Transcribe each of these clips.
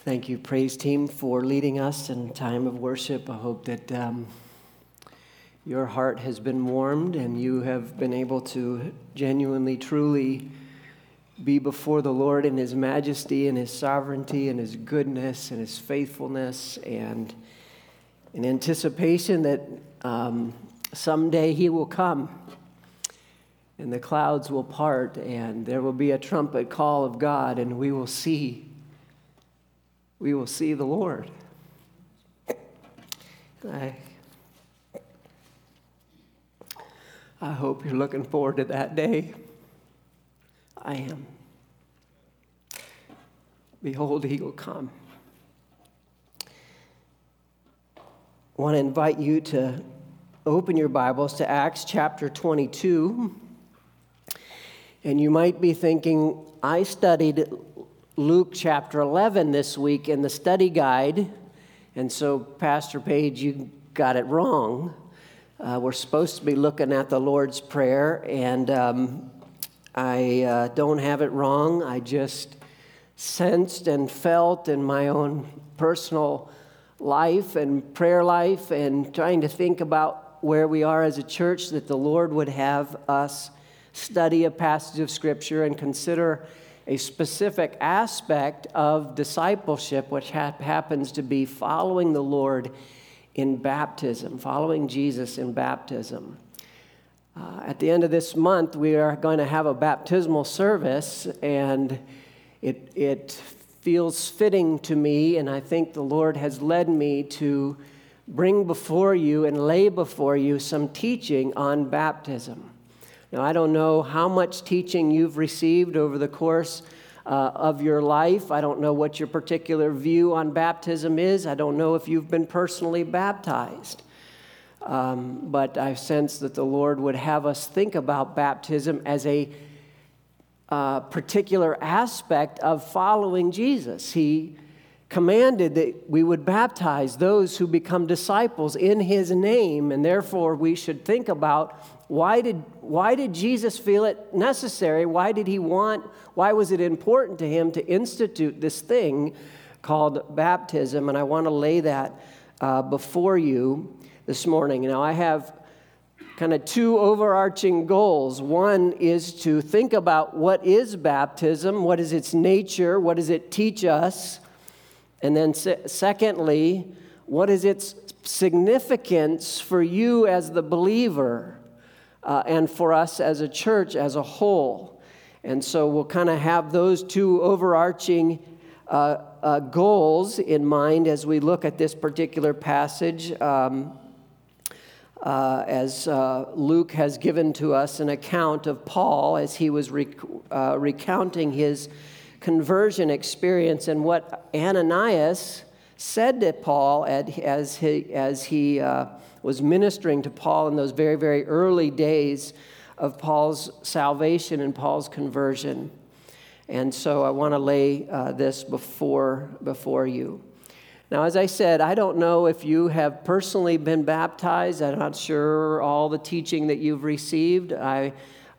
Thank you, praise team, for leading us in time of worship. I hope that your heart has been warmed and you have been able to genuinely, truly be before the Lord in His majesty and His sovereignty and His goodness and His faithfulness, and in anticipation that someday He will come and the clouds will part and there will be a trumpet call of God and we will see the Lord. I hope you're looking forward to that day. I am. Behold, He will come. I want to invite you to open your Bibles to Acts chapter 22. And you might be thinking, I studied Luke chapter 11 this week in the study guide, and so Pastor Page, you got it wrong. We're supposed to be looking at the Lord's Prayer, and I don't have it wrong. I just sensed and felt in my own personal life and prayer life and trying to think about where we are as a church that the Lord would have us study a passage of Scripture and consider a specific aspect of discipleship, which happens to be following the Lord in baptism, following Jesus in baptism. At the end of this month, we are going to have a baptismal service, and it feels fitting to me, and I think the Lord has led me to bring before you and lay before you some teaching on baptism. Now, I don't know how much teaching you've received over the course of your life. I don't know what your particular view on baptism is. I don't know if you've been personally baptized. But I sense that the Lord would have us think about baptism as a particular aspect of following Jesus. He commanded that we would baptize those who become disciples in His name, and therefore we should think about why did Jesus feel it necessary? Why was it important to Him to institute this thing called baptism? And I want to lay that before you this morning. Now, I have kind of two overarching goals. One is to think about what is baptism, what is its nature, what does it teach us? And then secondly, what is its significance for you as the believer? And for us as a church as a whole. And so we'll kind of have those two overarching goals in mind as we look at this particular passage, as Luke has given to us an account of Paul as he was recounting his conversion experience and what Ananias said to Paul as he was ministering to Paul in those very, very early days of Paul's salvation and Paul's conversion. And so I want to lay this before you. Now, as I said, I don't know if you have personally been baptized. I'm not sure all the teaching that you've received. I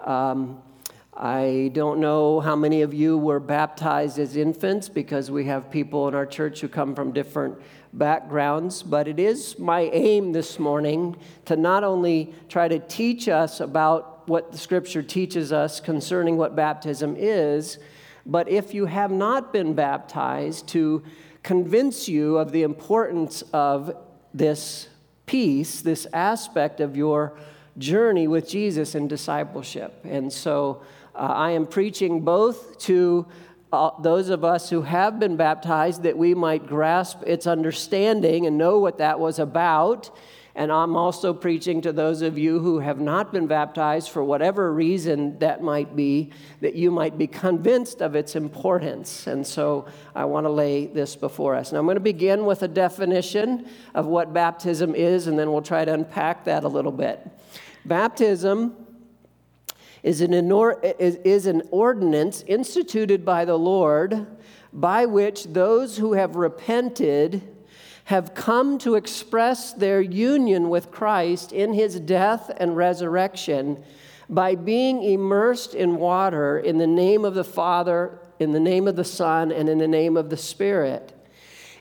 don't know how many of you were baptized as infants, because we have people in our church who come from different backgrounds, but it is my aim this morning to not only try to teach us about what the Scripture teaches us concerning what baptism is, but if you have not been baptized, to convince you of the importance of this piece, this aspect of your journey with Jesus in discipleship. And so I am preaching both to those of us who have been baptized, that we might grasp its understanding and know what that was about. And I'm also preaching to those of you who have not been baptized, for whatever reason that might be, that you might be convinced of its importance. And so I want to lay this before us. Now, I'm going to begin with a definition of what baptism is, and then we'll try to unpack that a little bit. Baptism is an ordinance instituted by the Lord, by which those who have repented have come to express their union with Christ in His death and resurrection by being immersed in water in the name of the Father, in the name of the Son, and in the name of the Spirit.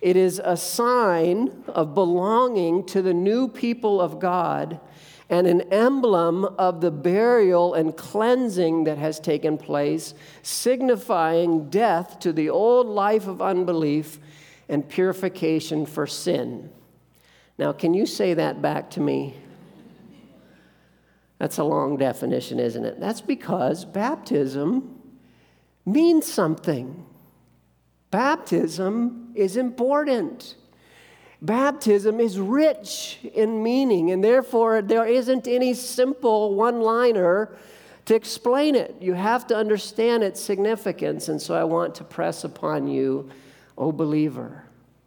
It is a sign of belonging to the new people of God and an emblem of the burial and cleansing that has taken place, signifying death to the old life of unbelief and purification for sin. Now, can you say that back to me? That's a long definition, isn't it? That's because baptism means something. Baptism is important. Baptism is rich in meaning, and therefore there isn't any simple one-liner to explain it. You have to understand its significance, and so I want to press upon you, O believer,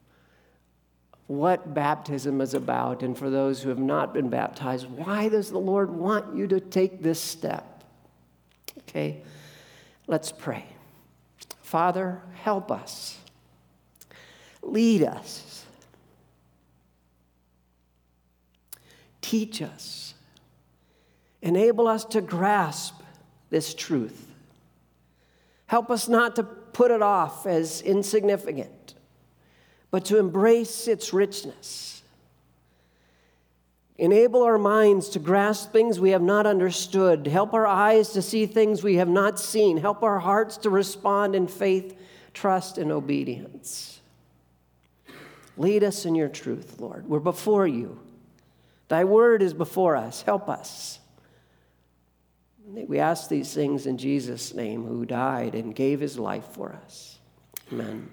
what baptism is about, and for those who have not been baptized, why does the Lord want you to take this step? Okay, let's pray. Father, help us. Lead us. Teach us. Enable us to grasp this truth. Help us not to put it off as insignificant, but to embrace its richness. Enable our minds to grasp things we have not understood. Help our eyes to see things we have not seen. Help our hearts to respond in faith, trust, and obedience. Lead us in your truth, Lord. We're before you. Thy word is before us. Help us. We ask these things in Jesus' name, who died and gave his life for us. Amen.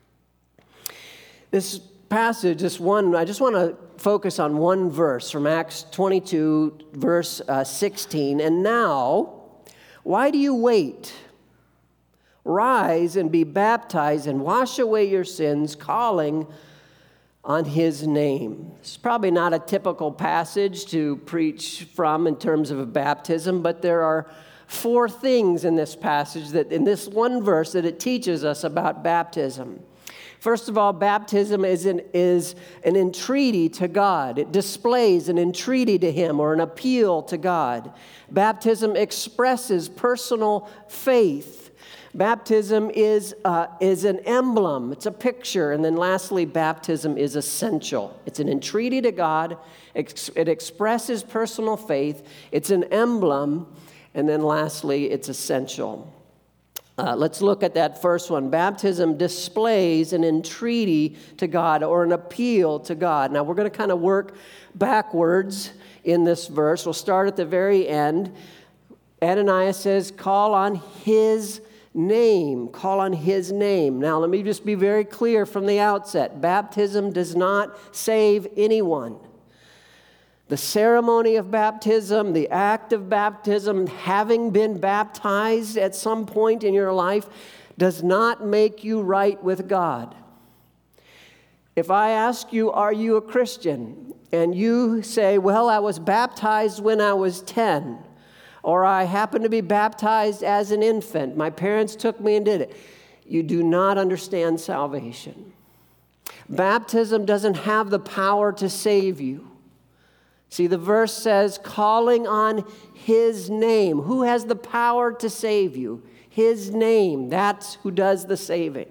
This passage, I just want to focus on one verse from Acts 22, verse 16. And now, why do you wait? Rise and be baptized and wash away your sins, calling on his name. It's probably not a typical passage to preach from in terms of a baptism, but there are 4 things in this passage, that in this one verse, that it teaches us about baptism. First of all, baptism is an entreaty to God. It displays an entreaty to him, or an appeal to God. Baptism expresses personal faith. Baptism is an emblem. It's a picture. And then lastly, baptism is essential. It's an entreaty to God. It expresses personal faith. It's an emblem. And then lastly, it's essential. Let's look at that first one. Baptism displays an entreaty to God, or an appeal to God. Now, we're going to kind of work backwards in this verse. We'll start at the very end. Ananias says, call on his name. Call on his name. Now, let me just be very clear from the outset. Baptism does not save anyone. The ceremony of baptism, the act of baptism, having been baptized at some point in your life, does not make you right with God. If I ask you, are you a Christian? And you say, well, I was baptized when I was 10, or I happened to be baptized as an infant. My parents took me and did it. You do not understand salvation. Baptism doesn't have the power to save you. See, the verse says, calling on his name. Who has the power to save you? His name. That's who does the saving.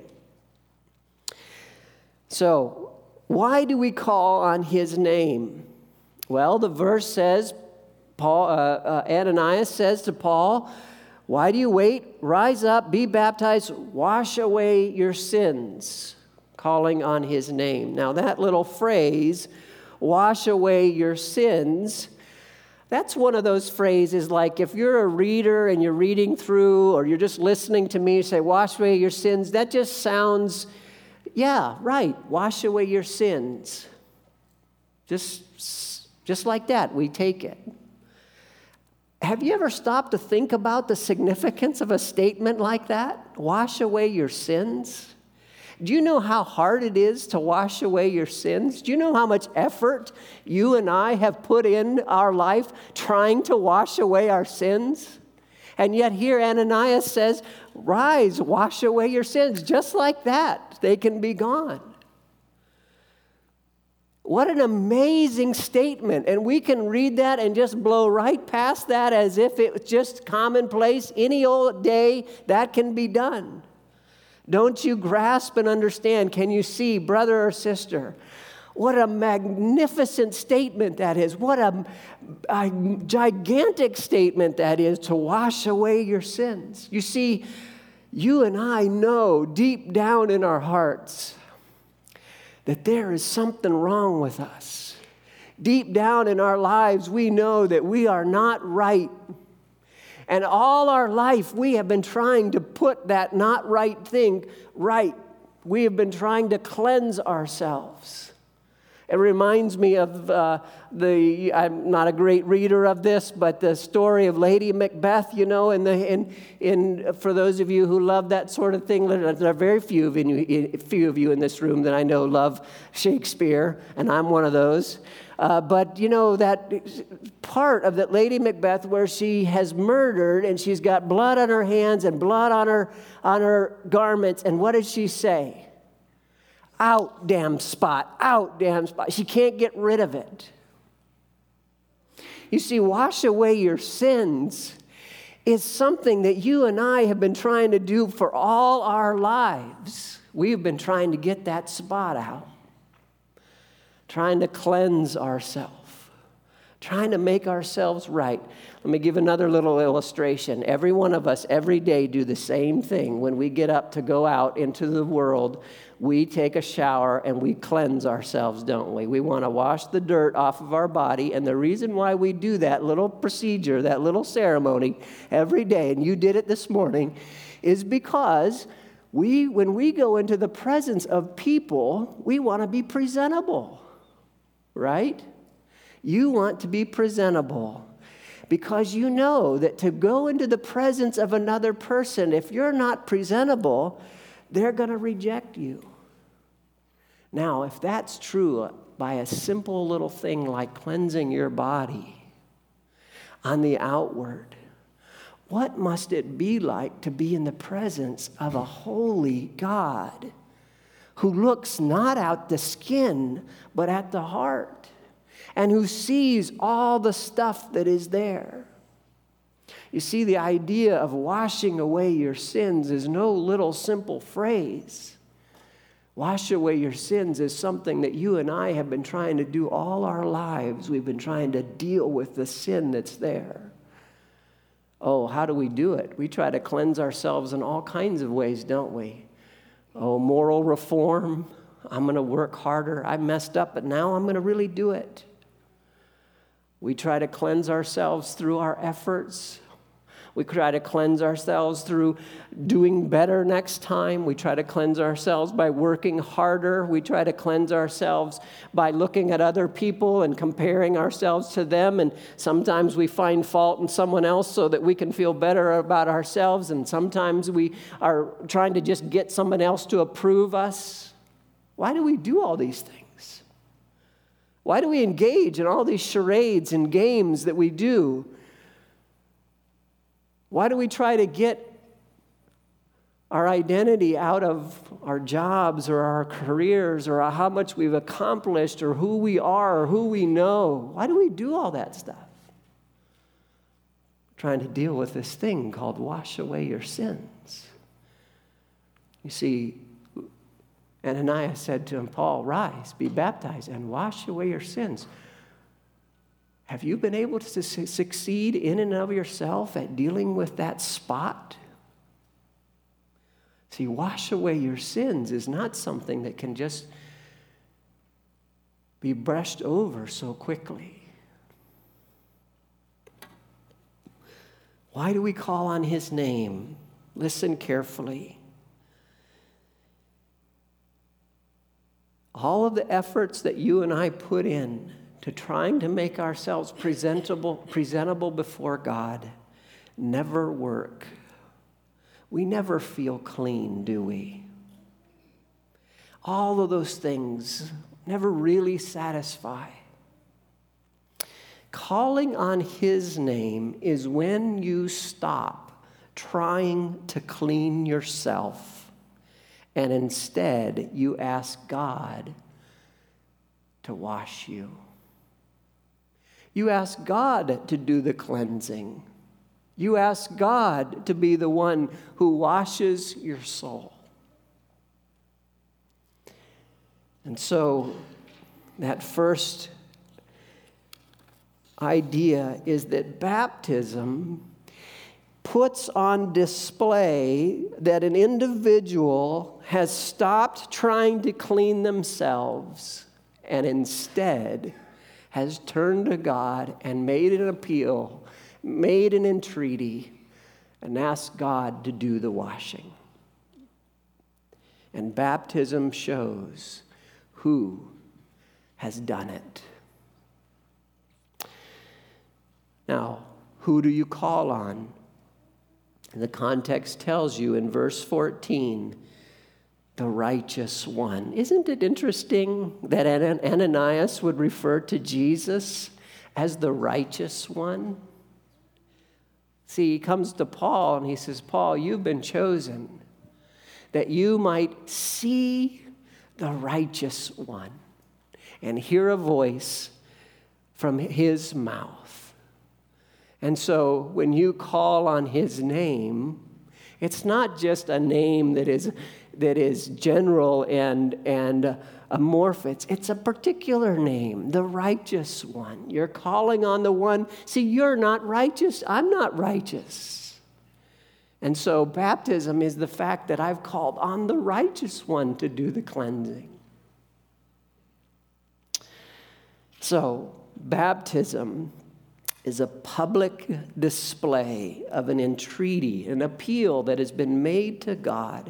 So, why do we call on his name? Well, the verse says, Ananias says to Paul, why do you wait? Rise up, be baptized, wash away your sins, calling on his name. Now, that little phrase, wash away your sins, that's one of those phrases like if you're a reader and you're reading through, or you're just listening to me say, wash away your sins, that just sounds, yeah, right, wash away your sins. Just like that, we take it. Have you ever stopped to think about the significance of a statement like that? Wash away your sins? Do you know how hard it is to wash away your sins? Do you know how much effort you and I have put in our life trying to wash away our sins? And yet here Ananias says, rise, wash away your sins. Just like that, they can be gone. What an amazing statement. And we can read that and just blow right past that as if it was just commonplace. Any old day, that can be done. Don't you grasp and understand? Can you see, brother or sister, what a magnificent statement that is? What a gigantic statement that is to wash away your sins. You see, you and I know deep down in our hearts that there is something wrong with us. Deep down in our lives, we know that we are not right. And all our life, we have been trying to put that not right thing right. We have been trying to cleanse ourselves. It reminds me of I'm not a great reader of this, but the story of Lady Macbeth, you know, for those of you who love that sort of thing, there are very few of you in this room that I know love Shakespeare, and I'm one of those. But you know that part of that Lady Macbeth where she has murdered and she's got blood on her hands and blood on her garments, and what does she say? Out, damn spot, out, damn spot. She can't get rid of it. You see, wash away your sins is something that you and I have been trying to do for all our lives. We've been trying to get that spot out, trying to cleanse ourselves, trying to make ourselves right. Let me give another little illustration. Every one of us every day do the same thing. When we get up to go out into the world, we take a shower and we cleanse ourselves, don't we? We want to wash the dirt off of our body, and the reason why we do that little procedure, that little ceremony every day, and you did it this morning, is because when we go into the presence of people, we want to be presentable, right? You want to be presentable because you know that to go into the presence of another person, if you're not presentable, they're going to reject you. Now, if that's true by a simple little thing like cleansing your body on the outward, what must it be like to be in the presence of a holy God who looks not at the skin, but at the heart, and who sees all the stuff that is there? You see, the idea of washing away your sins is no little simple phrase. Wash away your sins is something that you and I have been trying to do all our lives. We've been trying to deal with the sin that's there. Oh, how do we do it? We try to cleanse ourselves in all kinds of ways, don't we? Oh, moral reform. I'm going to work harder. I messed up, but now I'm going to really do it. We try to cleanse ourselves through our efforts. We try to cleanse ourselves through doing better next time. We try to cleanse ourselves by working harder. We try to cleanse ourselves by looking at other people and comparing ourselves to them. And sometimes we find fault in someone else so that we can feel better about ourselves. And sometimes we are trying to just get someone else to approve us. Why do we do all these things? Why do we engage in all these charades and games that we do? Why do we try to get our identity out of our jobs or our careers or how much we've accomplished or who we are or who we know? Why do we do all that stuff? Trying to deal with this thing called wash away your sins. You see, Ananias said to him, Paul, rise, be baptized, and wash away your sins. Have you been able to succeed in and of yourself at dealing with that spot? See, wash away your sins is not something that can just be brushed over so quickly. Why do we call on his name? Listen carefully. All of the efforts that you and I put in to trying to make ourselves presentable before God never work. We never feel clean, do we? All of those things never really satisfy. Calling on his name is when you stop trying to clean yourself and instead you ask God to wash you. You ask God to do the cleansing. You ask God to be the one who washes your soul. And so that first idea is that baptism puts on display that an individual has stopped trying to clean themselves and instead has turned to God and made an appeal, made an entreaty, and asked God to do the washing. And baptism shows who has done it. Now, who do you call on? And the context tells you in verse 14, the righteous one. Isn't it interesting that Ananias would refer to Jesus as the righteous one? See, he comes to Paul and he says, Paul, you've been chosen that you might see the righteous one and hear a voice from his mouth. And so when you call on his name, it's not just a name that is general and amorphous. It's a particular name, the righteous one. You're calling on the one. See, you're not righteous. I'm not righteous. And so baptism is the fact that I've called on the righteous one to do the cleansing. So baptism is a public display of an entreaty, an appeal that has been made to God,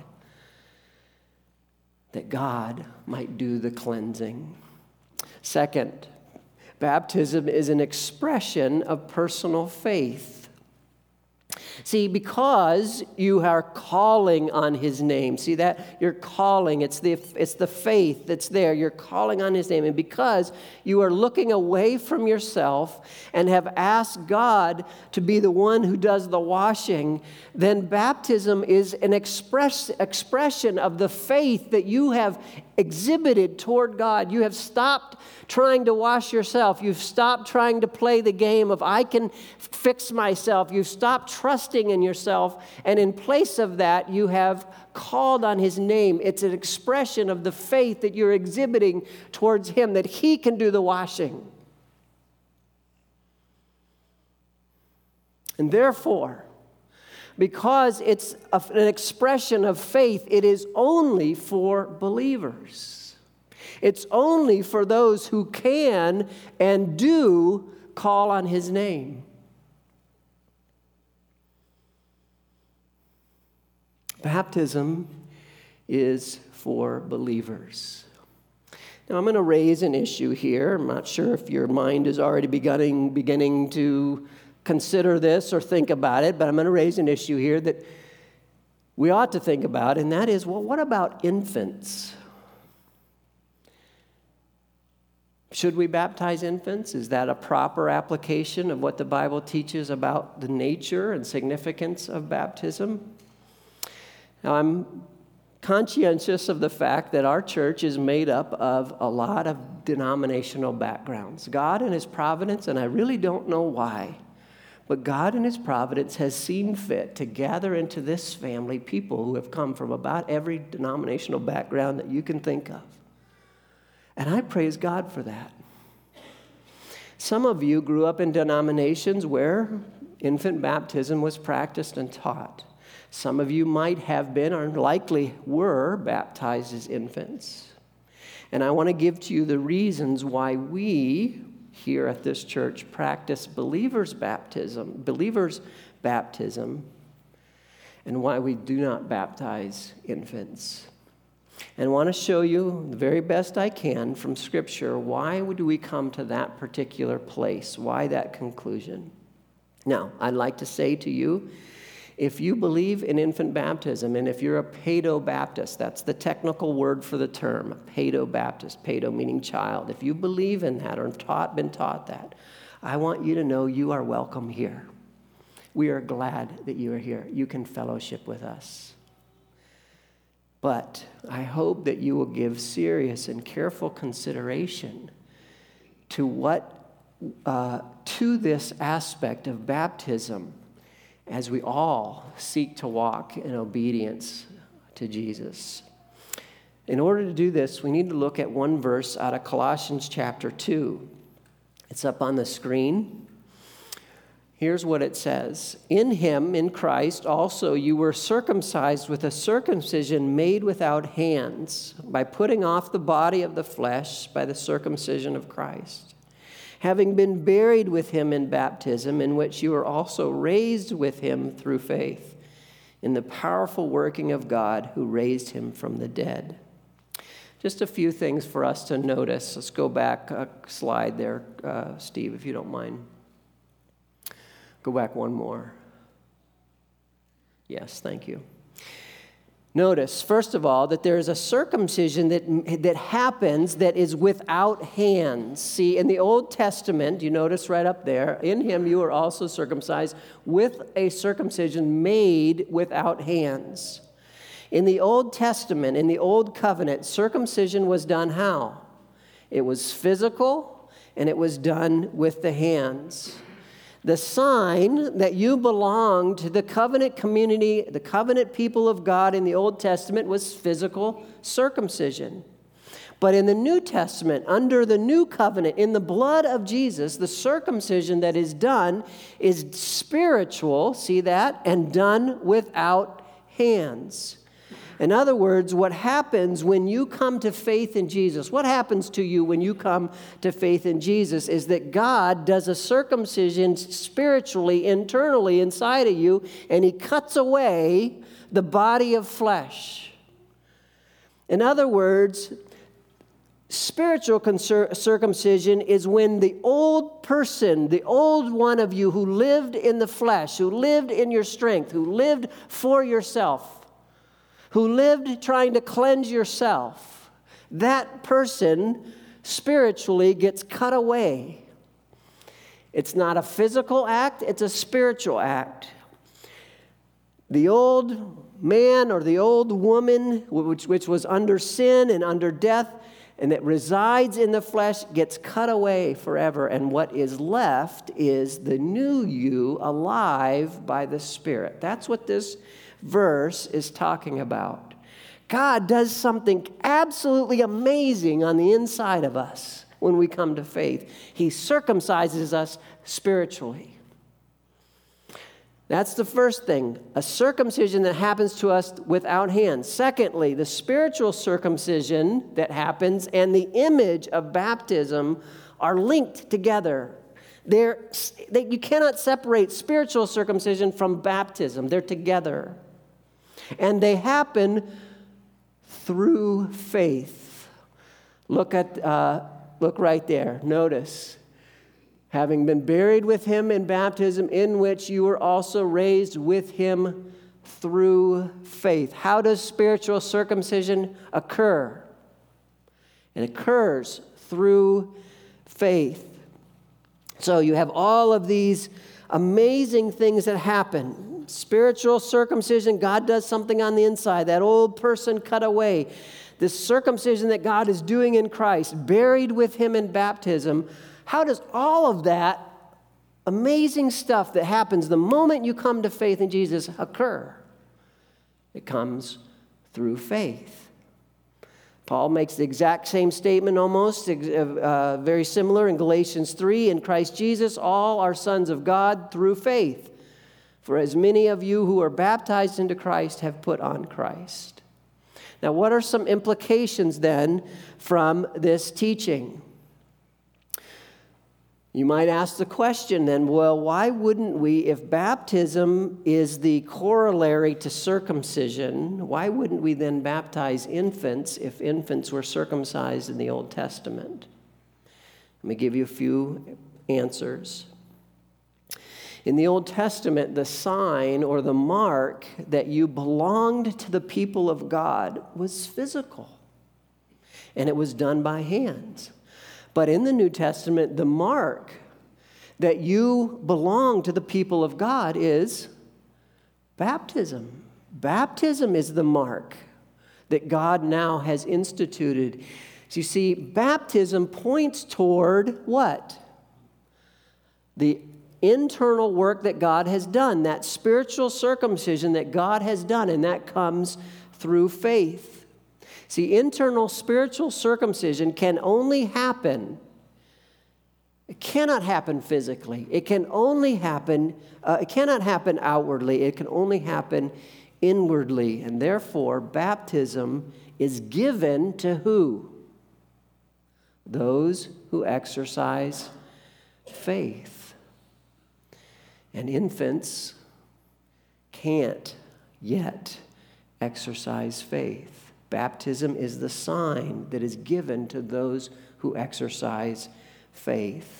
that God might do the cleansing. Second, baptism is an expression of personal faith. See, because you are calling on his name, see that? You're calling, it's the faith that's there. You're calling on his name. And because you are looking away from yourself and have asked God to be the one who does the washing, then baptism is an expression of the faith that you have exhibited toward God. You have stopped trying to wash yourself. You've stopped trying to play the game of I can fix myself. You've stopped trusting in yourself. And in place of that, you have called on his name. It's an expression of the faith that you're exhibiting towards him, that he can do the washing. And therefore, because it's an expression of faith, it is only for believers. It's only for those who can and do call on his name. Baptism is for believers. Now, I'm going to raise an issue here. I'm not sure if your mind is already beginning to consider this or think about it, but I'm going to raise an issue here that we ought to think about, and that is, well, what about infants? Should we baptize infants? Is that a proper application of what the Bible teaches about the nature and significance of baptism? Now, I'm conscientious of the fact that our church is made up of a lot of denominational backgrounds. God in his providence, and I really don't know why, but God in his providence has seen fit to gather into this family people who have come from about every denominational background that you can think of. And I praise God for that. Some of you grew up in denominations where infant baptism was practiced and taught. Some of you might have been or likely were baptized as infants. And I want to give to you the reasons why we here at this church practice believers' baptism, and why we do not baptize infants. And I want to show you the very best I can from Scripture why do we come to that particular place, why that conclusion. Now, I'd like to say to you, if you believe in infant baptism, and if you're a Paedo-Baptist, that's the technical word for the term, Paedo-Baptist, Paedo meaning child. If you believe in that or been taught that, I want you to know you are welcome here. We are glad that you are here. You can fellowship with us. But I hope that you will give serious and careful consideration to this aspect of baptism as we all seek to walk in obedience to Jesus. In order to do this, we need to look at one verse out of Colossians chapter 2. It's up on the screen. Here's what it says. In him, in Christ, also you were circumcised with a circumcision made without hands, by putting off the body of the flesh by the circumcision of Christ, having been buried with him in baptism, in which you were also raised with him through faith, in the powerful working of God who raised him from the dead. Just a few things for us to notice. Let's go back a slide there, Steve, if you don't mind. Go back one more. Yes, thank you. Notice, first of all, that there is a circumcision that happens that is without hands. See, in the Old Testament, you notice right up there, in him you are also circumcised with a circumcision made without hands. In the Old Testament, in the Old Covenant, circumcision was done how? It was physical, and it was done with the hands. The sign that you belong to the covenant community, the covenant people of God in the Old Testament, was physical circumcision. But in the New Testament, under the new covenant, in the blood of Jesus, the circumcision that is done is spiritual, see that, and done without hands. In other words, what happens when you come to faith in Jesus, what happens to you when you come to faith in Jesus is that God does a circumcision spiritually, internally inside of you, and he cuts away the body of flesh. In other words, spiritual circumcision is when the old person, the old one of you who lived in the flesh, who lived in your strength, who lived for yourself, who lived trying to cleanse yourself, that person spiritually gets cut away. It's not a physical act, it's a spiritual act. The old man or the old woman, which was under sin and under death, and that resides in the flesh, gets cut away forever. And what is left is the new you, alive by the Spirit. That's what this verse is talking about. God does something absolutely amazing on the inside of us when we come to faith. He circumcises us spiritually. That's the first thing, a circumcision that happens to us without hands. Secondly, the spiritual circumcision that happens and the image of baptism are linked together. You cannot separate spiritual circumcision from baptism. They're together. And they happen through faith. Look right there. Notice. Having been buried with him in baptism, in which you were also raised with him through faith. How does spiritual circumcision occur? It occurs through faith. So you have all of these amazing things that happen. Spiritual circumcision, God does something on the inside. That old person cut away. This circumcision that God is doing in Christ, buried with him in baptism. How does all of that amazing stuff that happens the moment you come to faith in Jesus occur? It comes through faith. Paul makes the exact same statement almost, very similar in Galatians 3. In Christ Jesus, all are sons of God through faith. For as many of you who are baptized into Christ have put on Christ. Now, what are some implications then from this teaching? You might ask the question then, well, why wouldn't we, if baptism is the corollary to circumcision, why wouldn't we then baptize infants if infants were circumcised in the Old Testament? Let me give you a few answers. In the Old Testament, the sign or the mark that you belonged to the people of God was physical, and it was done by hands. But in the New Testament, the mark that you belong to the people of God is baptism. Baptism is the mark that God now has instituted. So you see, baptism points toward what? The internal work that God has done, that spiritual circumcision that God has done, and that comes through faith. See, internal spiritual circumcision can only happen. It cannot happen physically. It can only happen, it cannot happen outwardly. It can only happen inwardly. And therefore, baptism is given to who? Those who exercise faith. And infants can't yet exercise faith. Baptism is the sign that is given to those who exercise faith.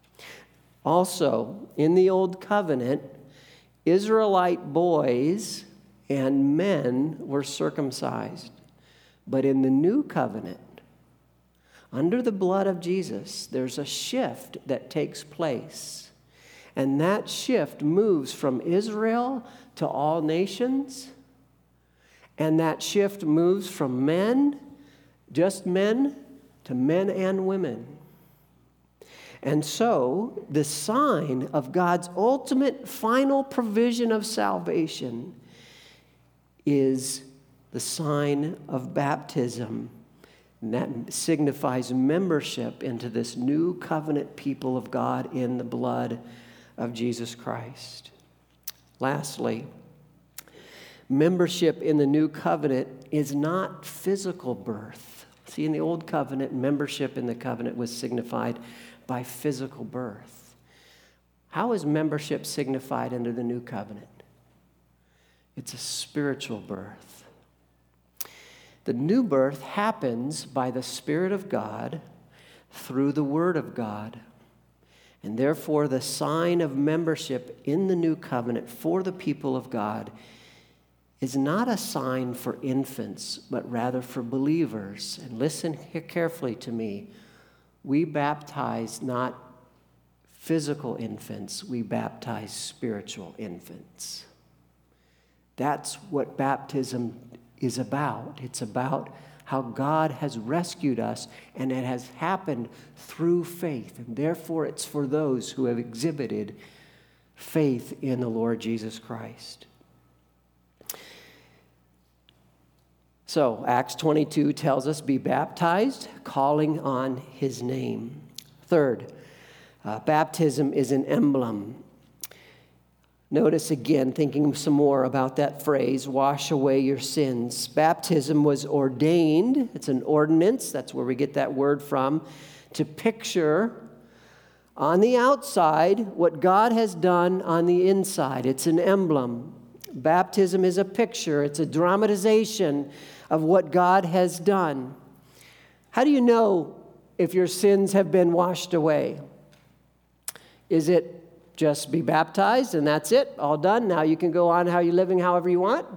Also, in the Old Covenant, Israelite boys and men were circumcised. But in the New Covenant, under the blood of Jesus, there's a shift that takes place. And that shift moves from Israel to all nations. And that shift moves from men, just men, to men and women. And so, the sign of God's ultimate final provision of salvation is the sign of baptism. And that signifies membership into this new covenant people of God in the blood of Jesus Christ. Lastly, membership in the new covenant is not physical birth. See, in the old covenant, membership in the covenant was signified by physical birth. How is membership signified under the new covenant? It's a spiritual birth. The new birth happens by the Spirit of God through the Word of God. And therefore, the sign of membership in the new covenant for the people of God is not a sign for infants, but rather for believers. And listen here carefully to me. We baptize not physical infants, we baptize spiritual infants. That's what baptism is about. It's about how God has rescued us, and it has happened through faith. And therefore, it's for those who have exhibited faith in the Lord Jesus Christ. So, Acts 22 tells us, be baptized, calling on his name. Third, baptism is an emblem. Notice again, thinking some more about that phrase, wash away your sins. Baptism was ordained. It's an ordinance. That's where we get that word from. To picture on the outside what God has done on the inside. It's an emblem. Baptism is a picture. It's a dramatization of what God has done. How do you know if your sins have been washed away? Is it just be baptized and that's it, all done? Now you can go on how you're living however you want?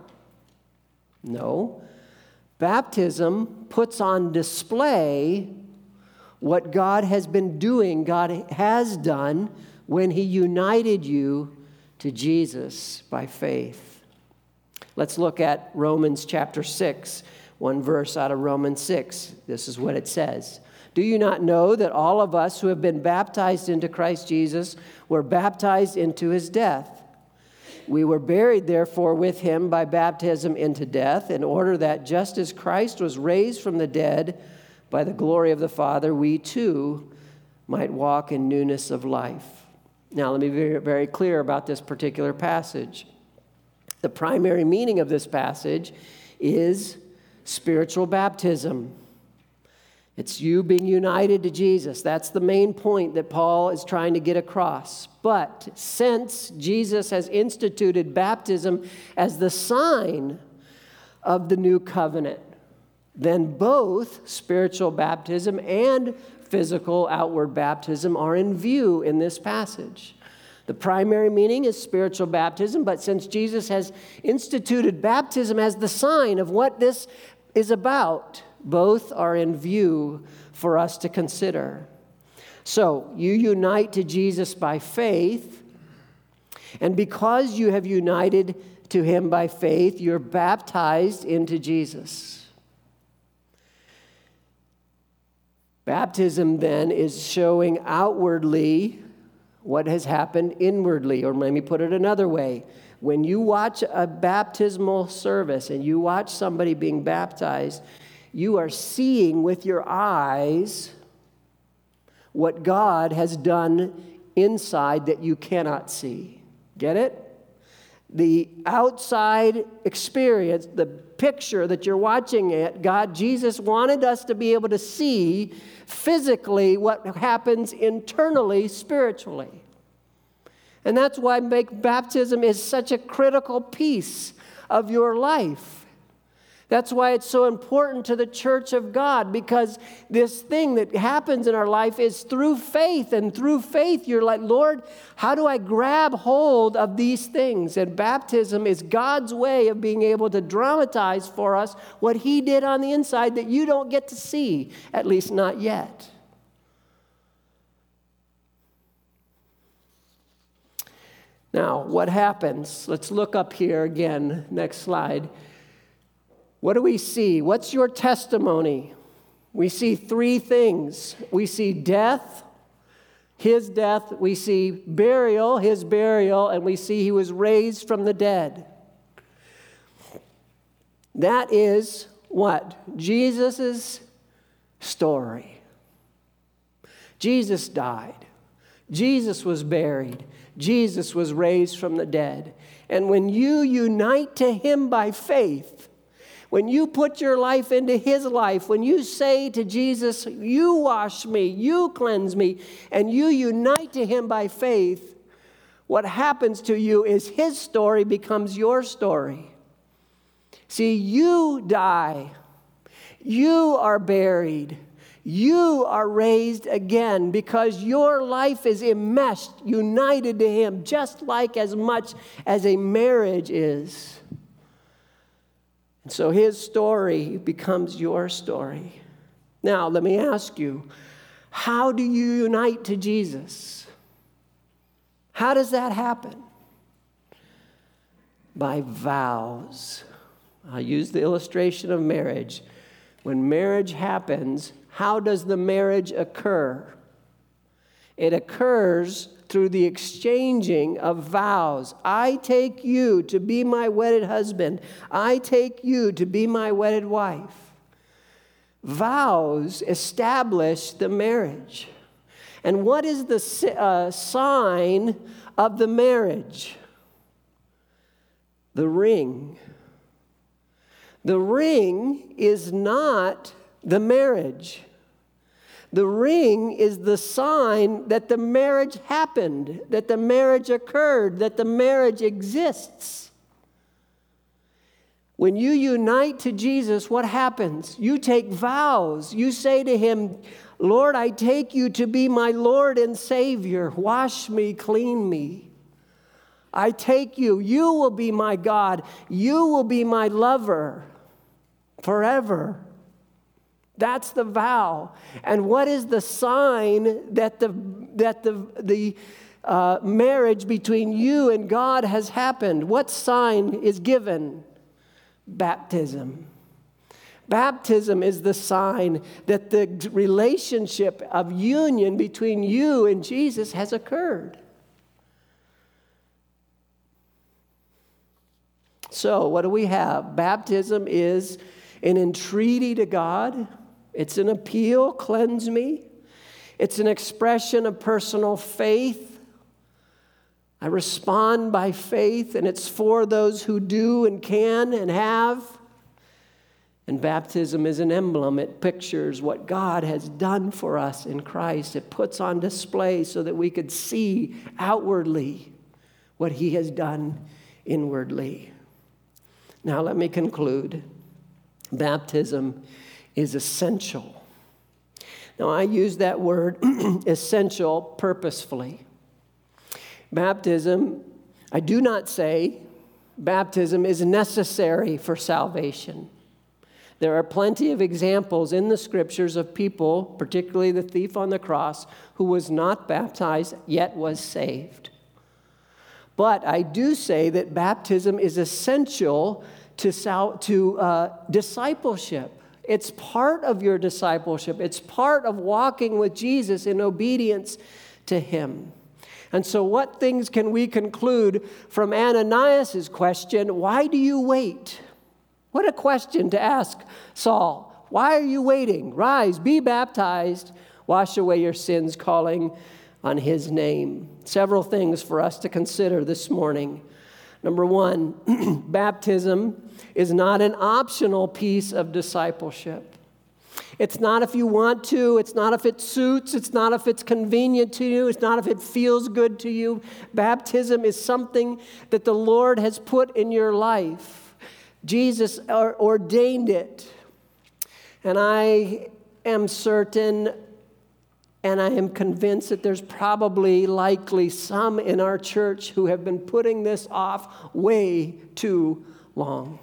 No. Baptism puts on display what God has been doing, God has done when he united you to Jesus by faith. Let's look at Romans chapter 6, one verse out of Romans 6. This is what it says. Do you not know that all of us who have been baptized into Christ Jesus were baptized into his death? We were buried, therefore, with him by baptism into death, in order that just as Christ was raised from the dead by the glory of the Father, we too might walk in newness of life. Now, let me be very, very clear about this particular passage. The primary meaning of this passage is spiritual baptism. It's you being united to Jesus. That's the main point that Paul is trying to get across. But since Jesus has instituted baptism as the sign of the new covenant, then both spiritual baptism and physical outward baptism are in view in this passage. The primary meaning is spiritual baptism, but since Jesus has instituted baptism as the sign of what this is about, both are in view for us to consider. So, you unite to Jesus by faith, and because you have united to him by faith, you're baptized into Jesus. Baptism, then, is showing outwardly what has happened inwardly, or let me put it another way. When you watch a baptismal service and you watch somebody being baptized, You are seeing with your eyes what God has done inside that you cannot see. Get it? The outside experience, the picture that you're watching it, Jesus wanted us to be able to see physically what happens internally, spiritually. And that's why baptism is such a critical piece of your life. That's why it's so important to the church of God, because this thing that happens in our life is through faith. And through faith, you're like, Lord, how do I grab hold of these things? And baptism is God's way of being able to dramatize for us what He did on the inside that you don't get to see, at least not yet. Now, what happens? Let's look up here again. Next slide. What do we see? What's your testimony? We see three things. We see death, His death. We see burial, His burial. And we see He was raised from the dead. That is what? Jesus' story. Jesus died. Jesus was buried. Jesus was raised from the dead. And when you unite to Him by faith, when you put your life into His life, when you say to Jesus, you wash me, you cleanse me, and you unite to Him by faith, what happens to you is His story becomes your story. See, you die. You are buried. You are raised again because your life is enmeshed, united to Him, just like as much as a marriage is. And so His story becomes your story. Now, let me ask you, how do you unite to Jesus? How does that happen? By vows. I'll use the illustration of marriage. When marriage happens, how does the marriage occur? It occurs through the exchanging of vows. I take you to be my wedded husband. I take you to be my wedded wife. Vows establish the marriage. And what is the sign of the marriage? The ring. The ring is not the marriage. The ring is the sign that the marriage happened, that the marriage occurred, that the marriage exists. When you unite to Jesus, what happens? You take vows. You say to Him, Lord, I take you to be my Lord and Savior. Wash me, clean me. I take you. You will be my God. You will be my lover forever. That's the vow. And what is the sign that the marriage between you and God has happened? What sign is given? Baptism. Baptism is the sign that the relationship of union between you and Jesus has occurred. So, what do we have? Baptism is an entreaty to God. It's an appeal, cleanse me. It's an expression of personal faith. I respond by faith, and it's for those who do and can and have. And baptism is an emblem. It pictures what God has done for us in Christ. It puts on display so that we could see outwardly what He has done inwardly. Now let me conclude. Baptism is essential. Now, I use that word essential purposefully. Baptism, I do not say baptism is necessary for salvation. There are plenty of examples in the scriptures of people, particularly the thief on the cross, who was not baptized yet was saved. But I do say that baptism is essential to discipleship. It's part of your discipleship. It's part of walking with Jesus in obedience to Him. And so what things can we conclude from Ananias' question, why do you wait? What a question to ask Saul. Why are you waiting? Rise, be baptized, wash away your sins, calling on his name. Several things for us to consider this morning. Number one, baptism is not an optional piece of discipleship. It's not if you want to. It's not if it suits. It's not if it's convenient to you. It's not if it feels good to you. Baptism is something that the Lord has put in your life. Jesus ordained it. And I am certain and I am convinced that there's probably likely some in our church who have been putting this off way too long.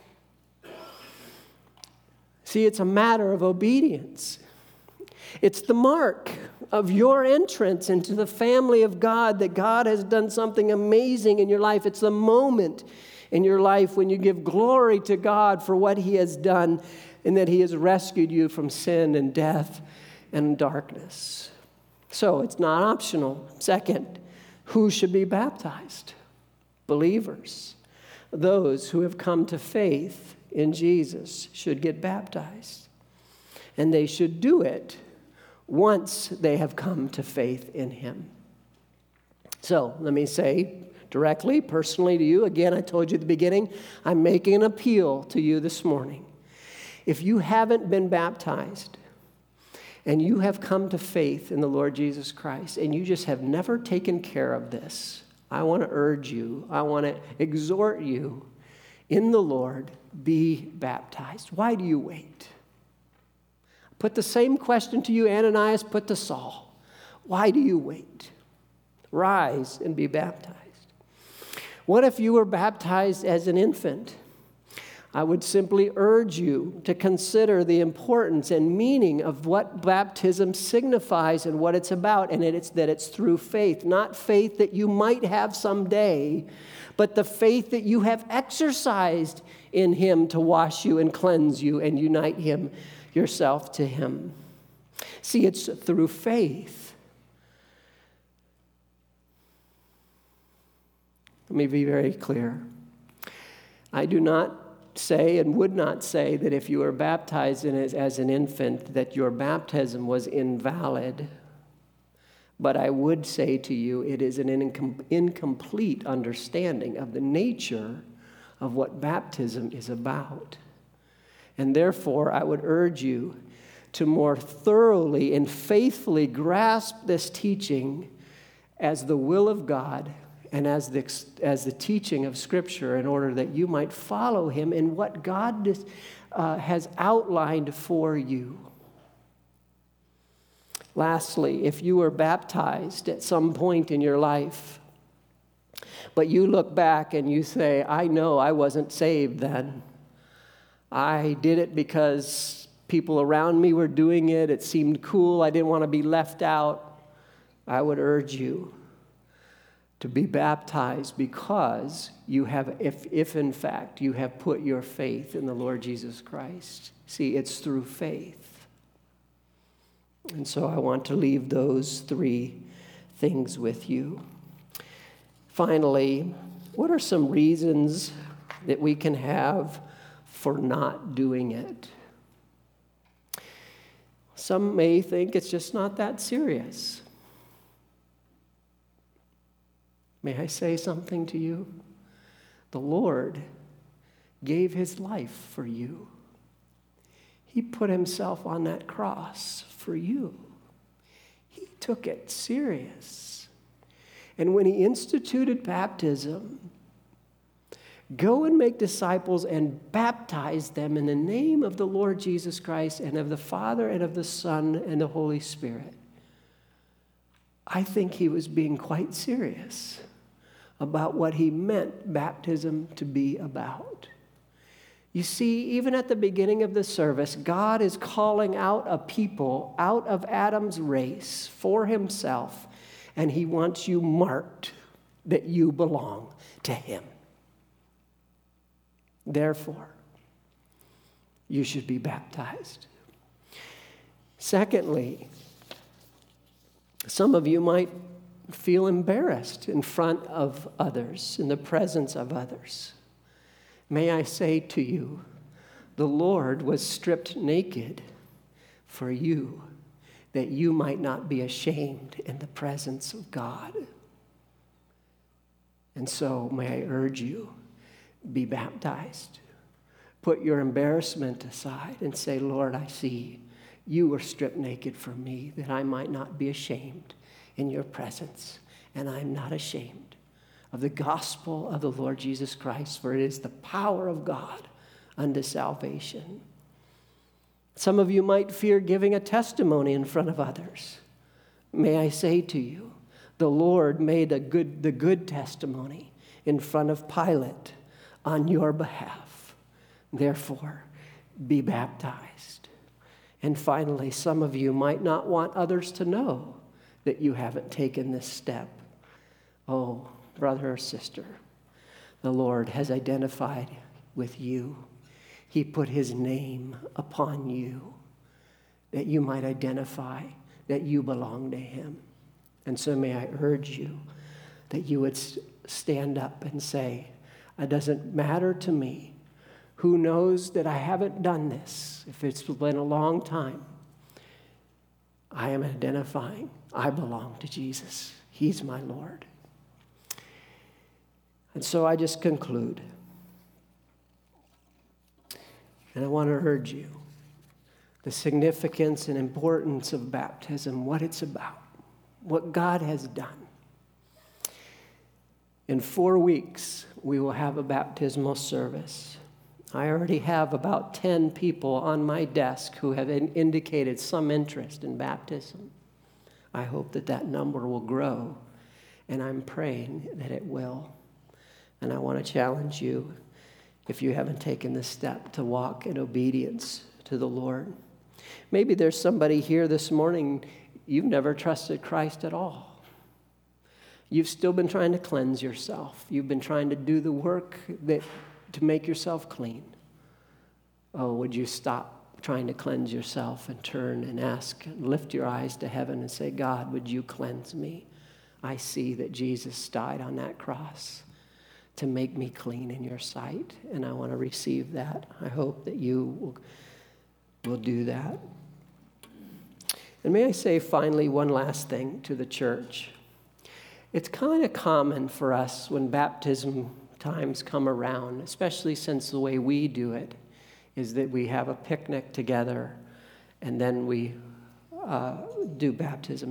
See, it's a matter of obedience. It's the mark of your entrance into the family of God that God has done something amazing in your life. It's the moment in your life when you give glory to God for what he has done and that he has rescued you from sin and death and darkness. So it's not optional. Second, who should be baptized? Believers. Those who have come to faith in Jesus should get baptized. And they should do it once they have come to faith in him. So let me say directly, personally to you, again, I told you at the beginning, I'm making an appeal to you this morning. If you haven't been baptized, and you have come to faith in the Lord Jesus Christ, and you just have never taken care of this, I want to urge you, I want to exhort you in the Lord, be baptized. Why do you wait? Put the same question to you Ananias put to Saul. Why do you wait? Rise and be baptized. What if you were baptized as an infant? I would simply urge you to consider the importance and meaning of what baptism signifies and what it's about, and it's that it's through faith, not faith that you might have someday, but the faith that you have exercised in him to wash you and cleanse you and unite yourself to him. See, it's through faith. Let me be very clear. I do not say and would not say that if you were baptized as an infant that your baptism was invalid. But I would say to you it is an incomplete understanding of the nature of what baptism is about. And therefore, I would urge you to more thoroughly and faithfully grasp this teaching as the will of God and as the teaching of Scripture in order that you might follow him in what God has outlined for you. Lastly, if you were baptized at some point in your life, but you look back and you say, I know I wasn't saved then. I did it because people around me were doing it. It seemed cool. I didn't want to be left out. I would urge you to be baptized because you have, if in fact you have put your faith in the Lord Jesus Christ. See, it's through faith. And so I want to leave those three things with you. Finally, what are some reasons that we can have for not doing it? Some may think it's just not that serious. May I say something to you? The Lord gave his life for you. He put himself on that cross for you. He took it serious. And when he instituted baptism, go and make disciples and baptize them in the name of the Lord Jesus Christ and of the Father and of the Son and the Holy Spirit. I think he was being quite serious about what he meant baptism to be about. You see, even at the beginning of the service, God is calling out a people out of Adam's race for himself, and he wants you marked that you belong to him. Therefore, you should be baptized. Secondly, some of you might feel embarrassed in front of others, in the presence of others. May I say to you, The Lord was stripped naked for you, that you might not be ashamed in the presence of God. And so may I urge you, be baptized. Put your embarrassment aside and say, Lord, I see you were stripped naked for me, that I might not be ashamed in your presence. And I'm not ashamed of the gospel of the Lord Jesus Christ, for it is the power of God unto salvation. Some of you might fear giving a testimony in front of others. May I say to you, the Lord made the good testimony in front of Pilate on your behalf. Therefore, be baptized. And finally, some of you might not want others to know that you haven't taken this step. Oh, brother or sister, the Lord has identified with you. He put his name upon you that you might identify that you belong to him. And so may I urge you that you would stand up and say, it doesn't matter to me who knows that I haven't done this. If it's been a long time, I am identifying I belong to Jesus. He's my Lord. And so I just conclude. And I want to urge you the significance and importance of baptism, what it's about, what God has done. In 4 weeks, we will have a baptismal service. I already have about 10 people on my desk who have indicated some interest in baptism. I hope that that number will grow, and I'm praying that it will. And I want to challenge you, if you haven't taken this step, to walk in obedience to the Lord. Maybe there's somebody here this morning, you've never trusted Christ at all. You've still been trying to cleanse yourself. You've been trying to do the work to make yourself clean. Oh, would you stop trying to cleanse yourself and turn and ask and lift your eyes to heaven and say, God, would you cleanse me? I see that Jesus died on that cross to make me clean in your sight, and I want to receive that. I hope that you will do that. And may I say finally one last thing to the church. It's kind of common for us when baptism times come around, especially since the way we do it is that we have a picnic together and then we do baptism,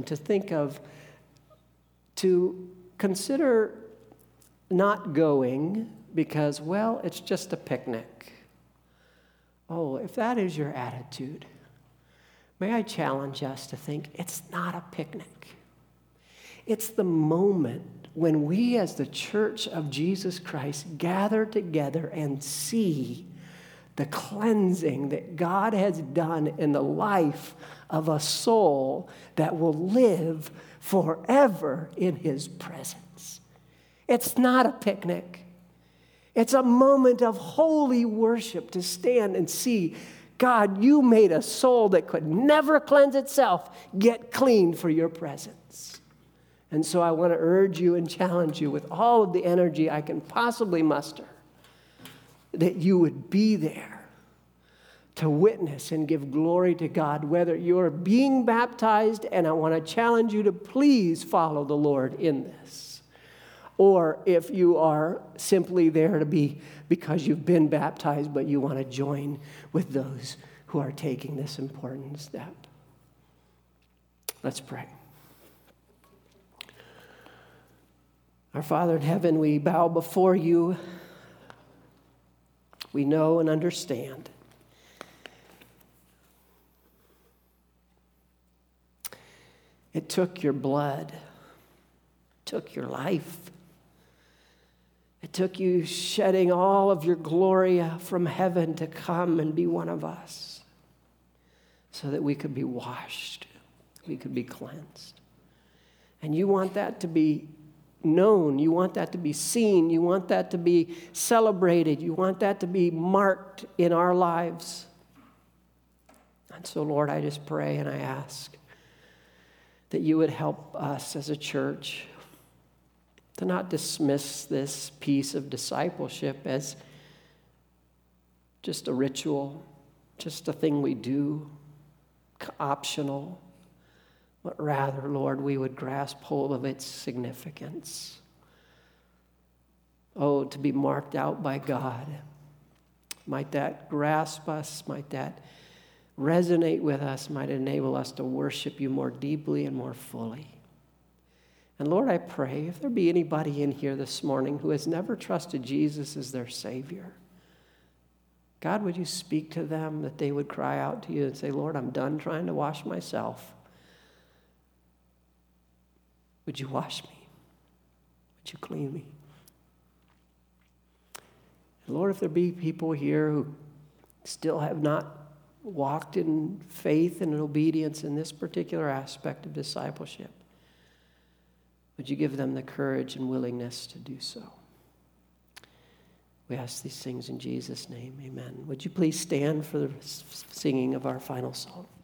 to consider not going because, well, it's just a picnic. Oh, if that is your attitude, may I challenge us to think it's not a picnic. It's the moment when we as the church of Jesus Christ gather together and see the cleansing that God has done in the life of a soul that will live forever in his presence. It's not a picnic. It's a moment of holy worship to stand and see, God, you made a soul that could never cleanse itself get clean for your presence. And so I want to urge you and challenge you with all of the energy I can possibly muster that you would be there to witness and give glory to God, whether you're being baptized, and I want to challenge you to please follow the Lord in this, or if you are simply there to be because you've been baptized, but you want to join with those who are taking this important step. Let's pray. Our Father in heaven, we bow before you. We know and understand. It took your blood, took your life. It took you shedding all of your glory from heaven to come and be one of us so that we could be washed, we could be cleansed. And you want that to be known. You want that to be seen. You want that to be celebrated. You want that to be marked in our lives. And so, Lord, I just pray and I ask that you would help us as a church to not dismiss this piece of discipleship as just a ritual, just a thing we do, optional, but rather, Lord, we would grasp hold of its significance. Oh, to be marked out by God. Might that grasp us, might that resonate with us, might enable us to worship you more deeply and more fully. And Lord, I pray, if there be anybody in here this morning who has never trusted Jesus as their Savior, God, would you speak to them that they would cry out to you and say, Lord, I'm done trying to wash myself. Would you wash me? Would you clean me? And Lord, if there be people here who still have not walked in faith and in obedience in this particular aspect of discipleship, would you give them the courage and willingness to do so? We ask these things in Jesus' name. Amen. Would you please stand for the singing of our final song?